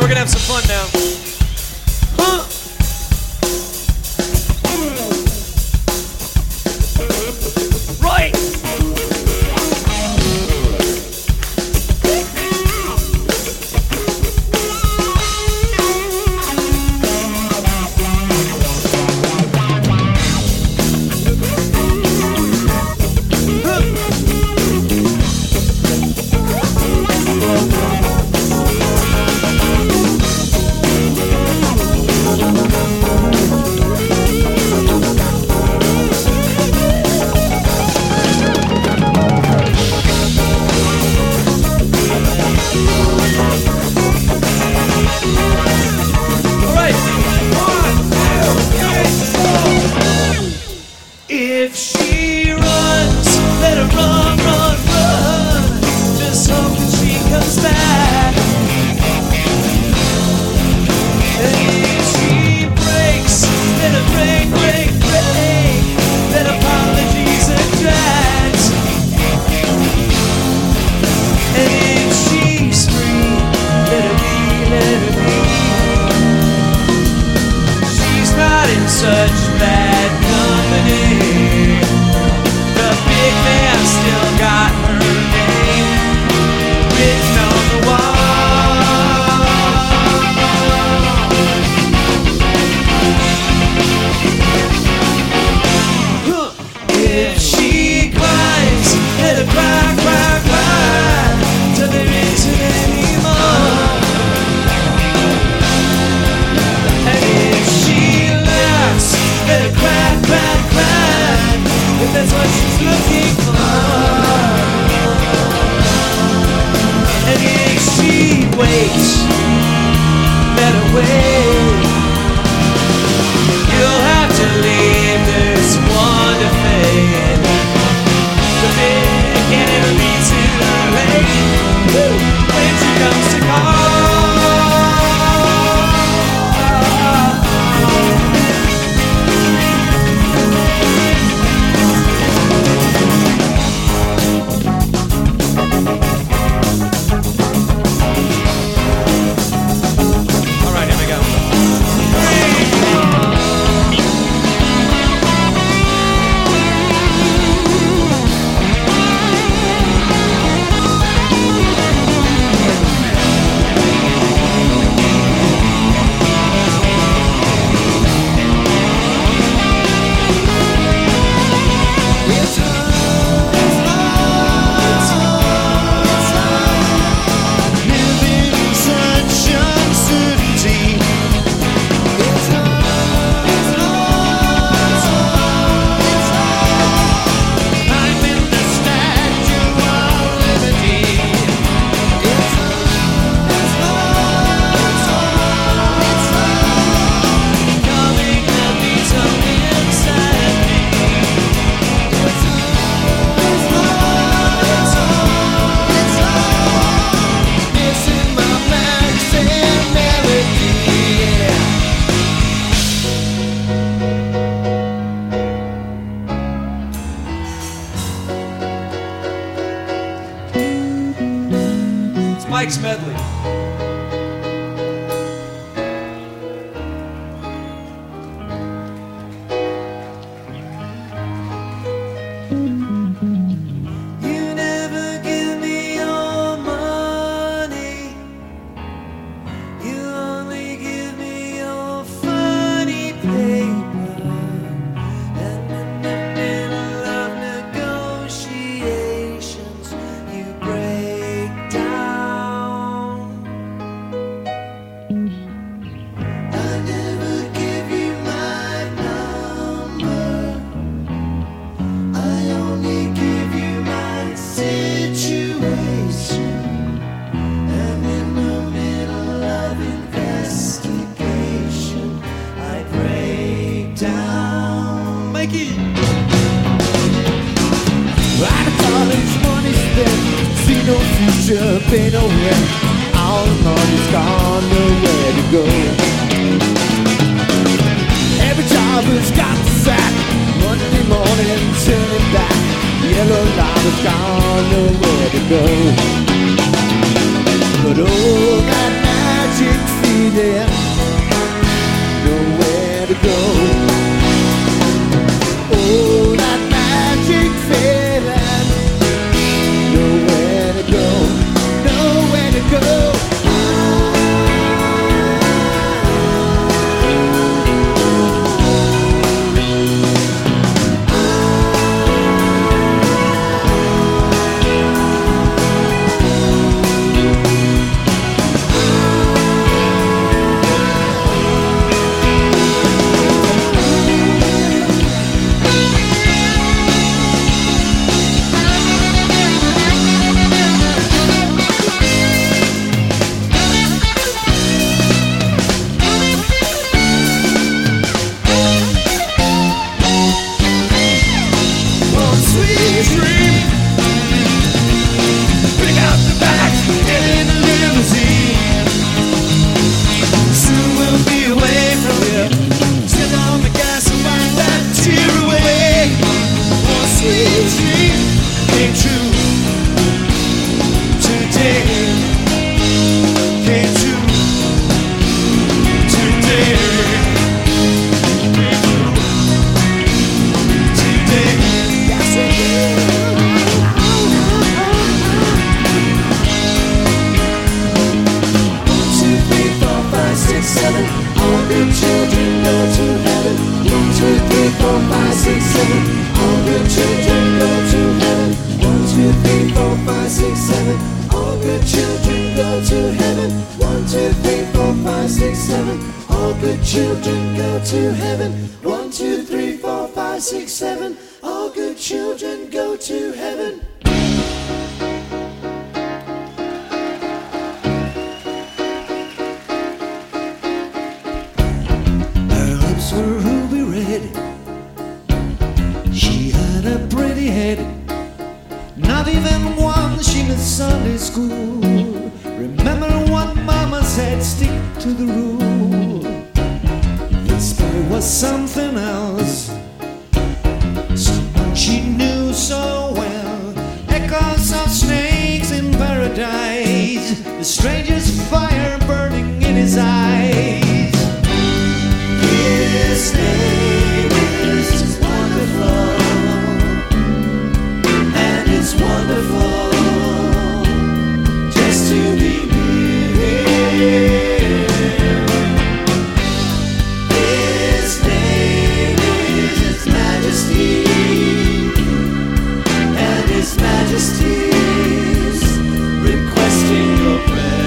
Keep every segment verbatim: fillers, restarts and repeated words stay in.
gonna have some fun now. Huh? Right. If she runs, let her run, run, run. Just hope that she comes back. And if she breaks, let her break, break, break. Let apologies attract. And if she's free, let her be, let her be. She's not in such bad company. The big man still got her name written on the wall. If she cries, let her cry, cry, cry till there isn't any more. And if she laughs, let her cry, cry, cry, if that's what she's looking for. And if she waits, let her wait. You'll have to leave this one to fade. The big can never be too late when she comes to call. Mike's medley. You never give me your money. You only give me your funny paper. And in the middle of negotiations, you break down. Mikey! Out of college, money spent, see no future, pay no rent. All the money's gone, nowhere to go. Every job has got the sack, Monday morning turning back. Yellow light has gone, nowhere to go. But oh, that magic seven. All good children go to heaven. One, two, three, four, five, six, seven. All good children go to heaven. One, two, three, four, five, six, seven. All good children go to heaven. One, two, three, four, five, six, seven. All good children go to heaven. One, two, three, four, five, six, seven. All good children go to heaven. Her lips were ruby red. She had a pretty head. Not even one she missed Sunday school. Remember what Mama said, stick to the rule. This boy was something else, someone she knew so well. Echoes of snakes in paradise, the strangest fire burning in his eyes. His name is wonderful, and it's wonderful just to be near. His name is His Majesty, and His Majesty's requesting your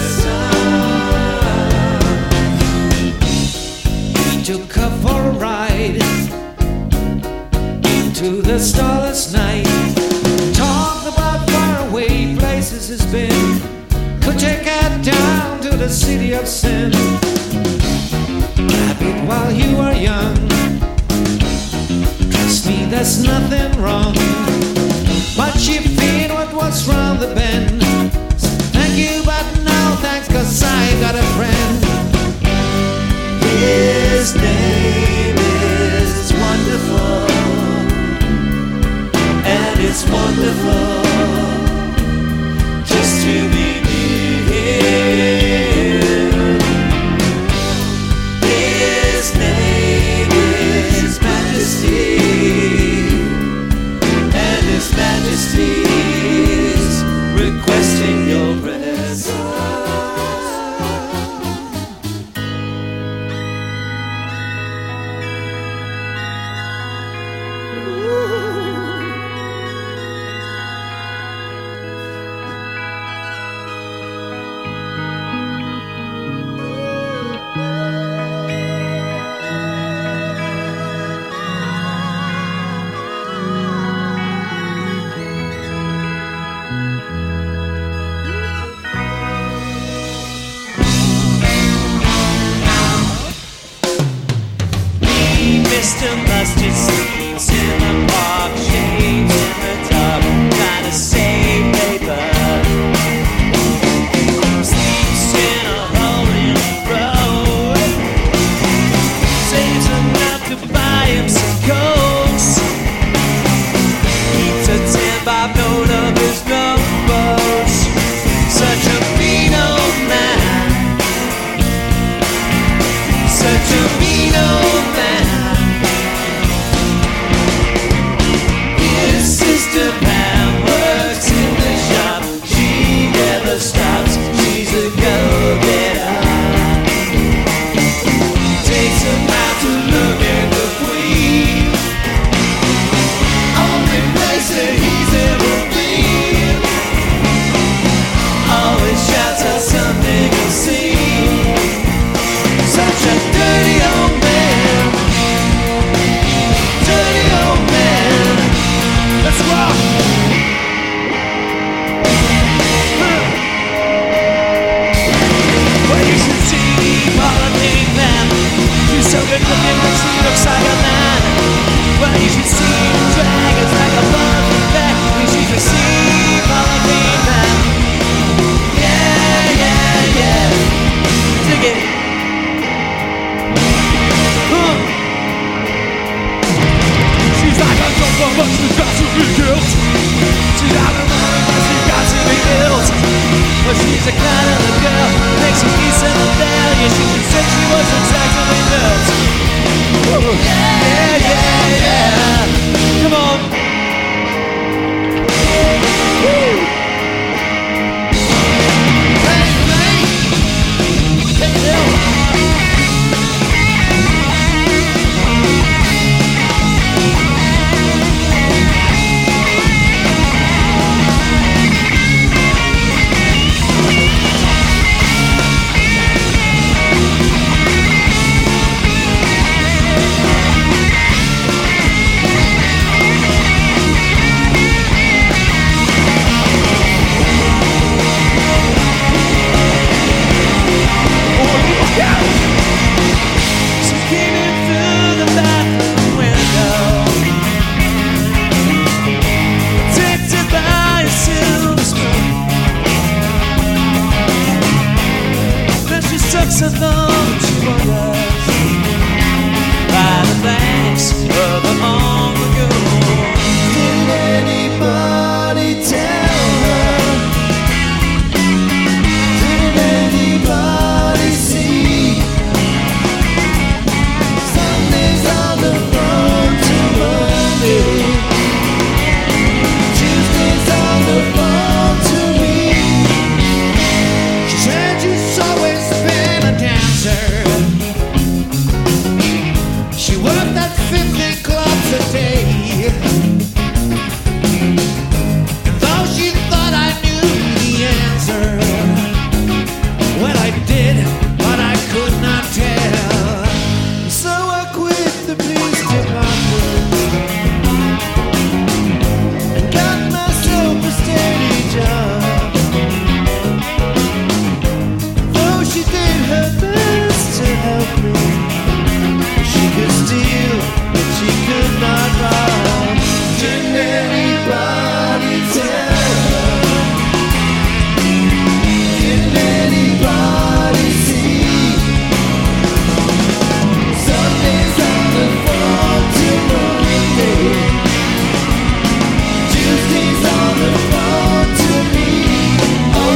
presence. He took her for a ride into the starless night. Talked about faraway places he's been. Could take her down to the city of sin. Grab it while you are young. Trust me, there's nothing wrong. But she feared what was round the bend. So thank you, but no thanks, 'cause I got a friend. His name is wonderful, and it's wonderful just to be near. His name is His Majesty, and His Majesty's requesting your presence. sucks her thumb, she wonders by the thanks of the long ago. Did anybody tell her? Did anybody see? Sunday's on the phone to Monday, Tuesday's on the phone to me. She said she's always been a dancer. She worked at fifty clubs a day. And though she thought I knew the answer, well, I did, but I could not tell. So I quit the police department and got myself a steady job. Though she did her best to help me, she could steal, but she could not rob. Didn't anybody tell her? Didn't anybody see? Sunday's on the phone to Monday, Tuesday's on the phone to me. Oh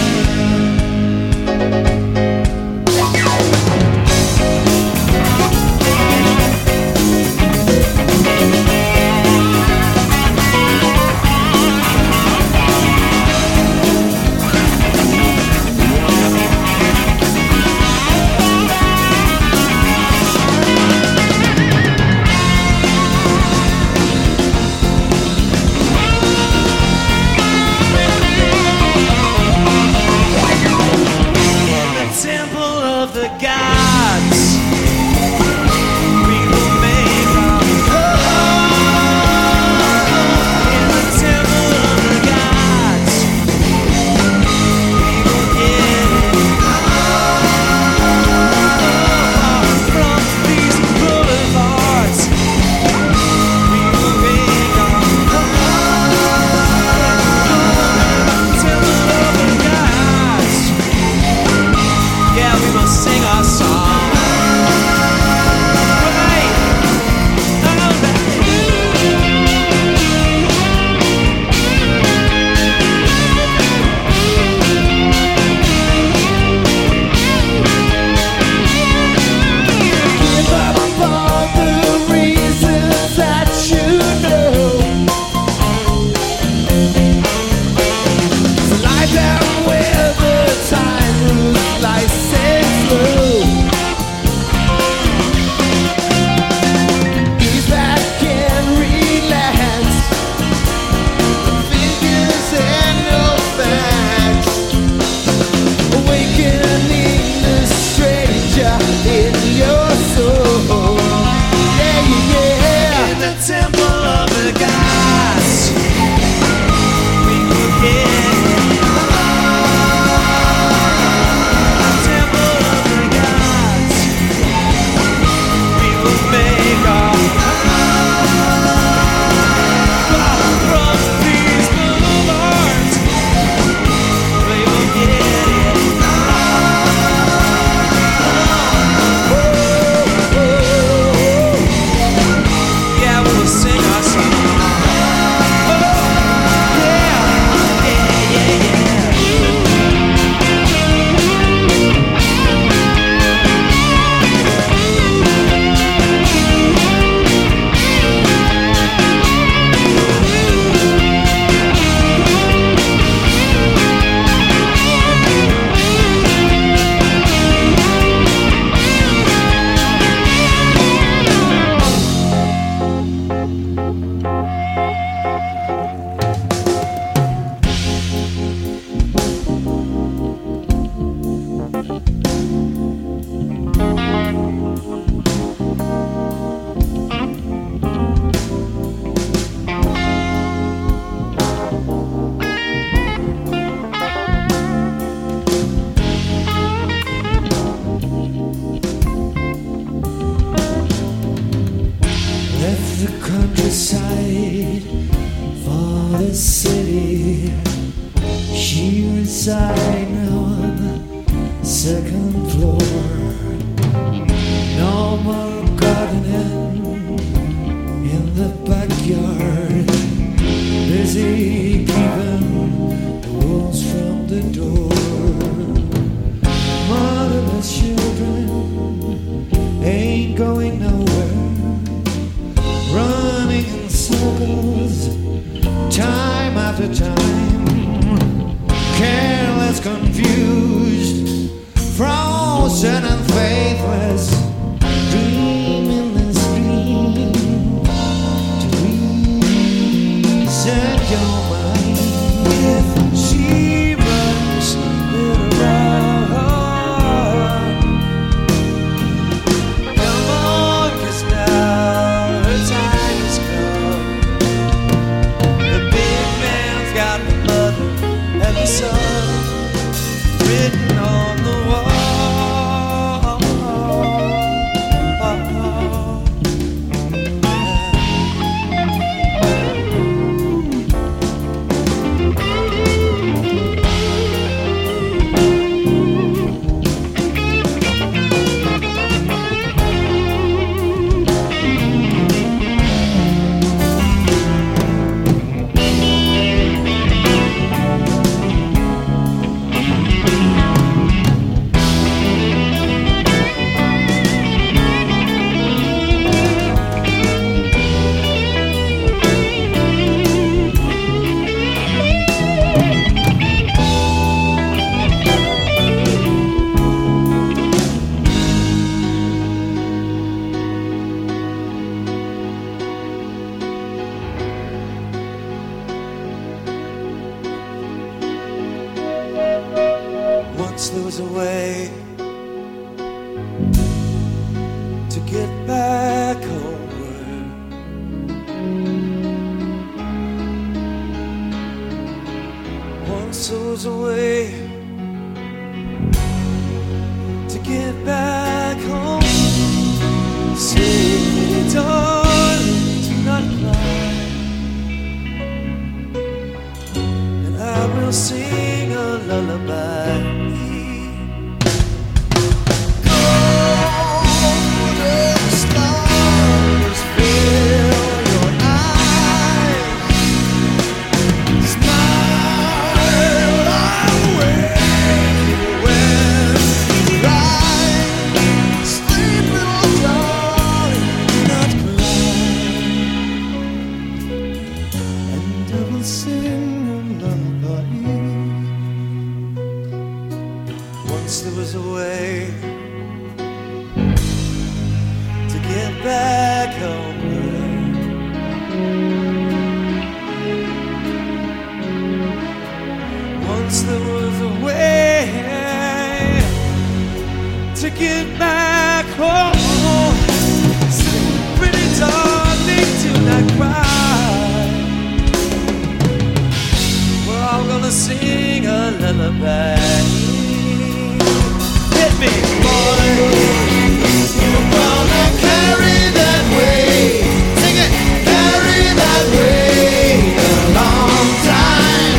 Temple of the gods, we will make our home. In the temple of the gods, we will get it from these boulevards. We will make our home. Temple of the gods. Yeah, we must sing our song. Right. Oh, give up all the reasons that you know. So lie down where the time moves like slow. Ease back and relax. Figures and no facts. Awakening the stranger in your soul. Yeah, yeah. in the temple of the gods, we will get temple of the gods. We will make our from these boulevards. We will get it. Yeah, we will sing our song. Oh, yeah, yeah, yeah, yeah. countryside for the city. She resides on the second floor. floor. No more gardening in the backyard. Busy keeping the wolves from the door. Motherless children ain't going nowhere, running in circles, time after time, careless, confused, frozen and faithless, dreaming this dream to reset your mind. If she runs little around, come on, 'cause now her time has come. The big man's got the mother and the son written on the wall. Once there was a way to get back homeward. Once there was a way to get back home. Say, darling, do not cry, and I will sing a lullaby. Once there was a way to get back homeward. Once there was a way to get back home. Say, pretty darling, do not cry. Well, I'm gonna sing a lullaby. Hit me, boy. You're gonna carry that way. Sing it. Carry that way a long time.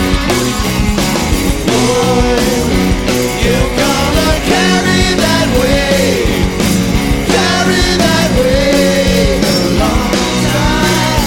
Boy, you're gonna carry that way. Carry that way a long time.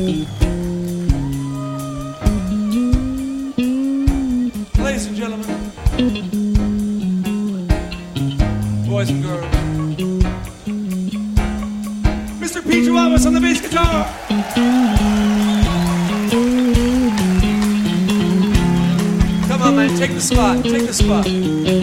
Ladies and gentlemen, boys and girls, Mister P. Chihuahuas on the bass guitar. Come on, man, take the spot, take the spot.